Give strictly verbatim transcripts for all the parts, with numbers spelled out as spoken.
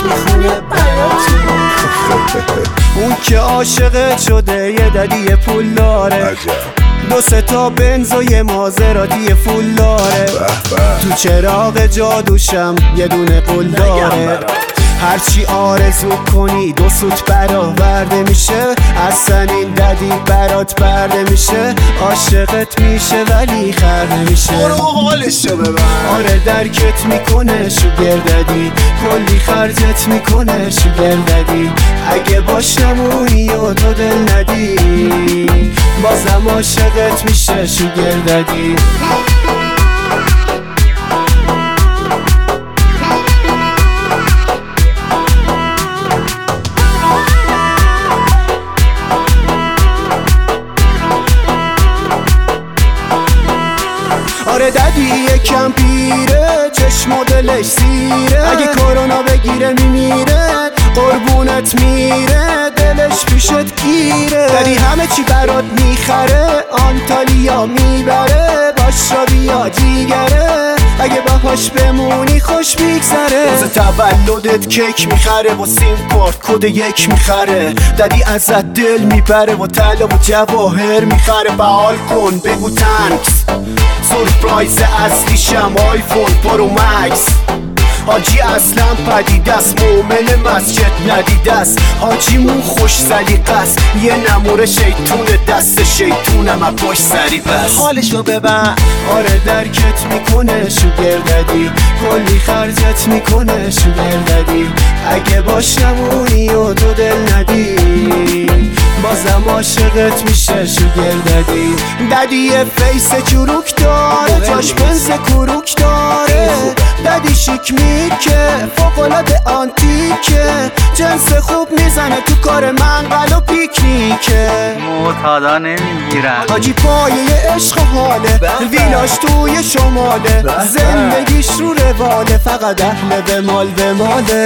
میخونه براتون. اون که عاشقت شده یه ددی پول داره، دو سه تا بنز و یه مازراتی فول داره، تو چراغ جادوشم یه دونه قول داره. هرچی آرزو کنی دو سوت برآورده میشه، اصلا این ددی برات برده میشه. عاشقت میشه ولی خر نمیشه. برو حالشو ببر. آره درکت میکنه شوگر ددی، کلی خرجت میکنه شوگر ددی. اگه باش نمونی و تو دل ندی، بازم عاشقت میشه شوگر ددی. آره ددی یکم پیره، چشم و دلش سیره، اگه کرونا بگیره میمیره، قربونت میره، دلش پیشت گیره. ددی همه چی برات میخره، آنتالیا میبره، باش را بیا جیگره، اگه باهاش بمونی خوش میگذره. روز تولدت کیک میخره و سیم کارت کد یک میخره، ددی ازت دل میبره و طلا و جواهر میخره. فعال کن بگو تنکس، سورپرایز اصلیشم آیفون پرو مکس. حاجی اصلا پدیده است، مومن مسجد ندیده است. حاجیمون خوش سلیقه است، یه نموره شیطون دست شیطونم از پشت سری بس. حالشو ببر. آره درکت میکنه شوگر ددی، کلی خرجت میکنه شوگر ددی. اگه باش نمونی و تو دل ندی، بازم عاشقت میشه شوگر ددی. ددی یه فیس چروک داره، جاش بنز کروک داره، ددی شیک میکه فوق‌العاده آنتیکه، جنس خوب میزنه تو کار منقل و پیکنیکه. معتادا نمیگیرن. حاجی پایه عشق حاله، ویلاش توی شماله، زندگیش رو رواله، فقط اهل به مال به ماله.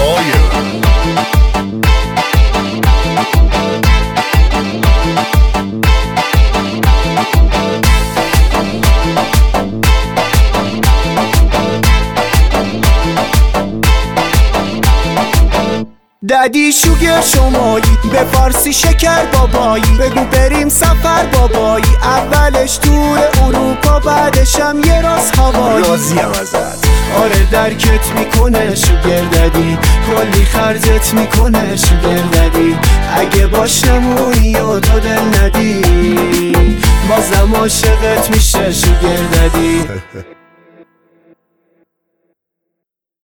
ددی شوگر شمایی، به فارسی شکر بابایی، بگو بریم سفر بابایی. اولش تور اروپا، بعدشم یه راست هوایی. راضیم ازت. آره درکت میکنه شوگر ددی، کلی خرجت میکنه شوگر ددی. اگه باش نمونی و تو دل ندی، بازم عاشقت میشه شوگر ددی.